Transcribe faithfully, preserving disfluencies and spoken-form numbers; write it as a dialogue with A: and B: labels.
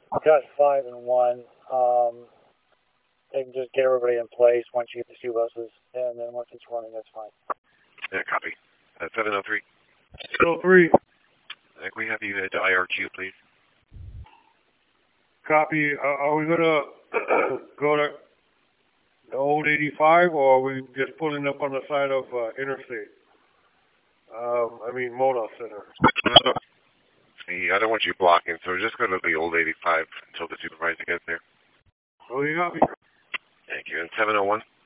A: Got five and one. Um, they can just get everybody in place once you get the two buses, and then once it's running, that's fine.
B: Yeah, copy. Uh, seven oh three.
C: seven oh three.
B: I think we have you at I R Q, please.
C: Copy. Uh, are we gonna go to the old eighty-five, or are we just pulling up on the side of uh, Interstate? Um, I mean, Moda Center.
B: See, I don't want you blocking, so we're just going to the old eighty-five until the supervisor gets there.
C: Oh, you got me.
B: Thank you. And seven oh one?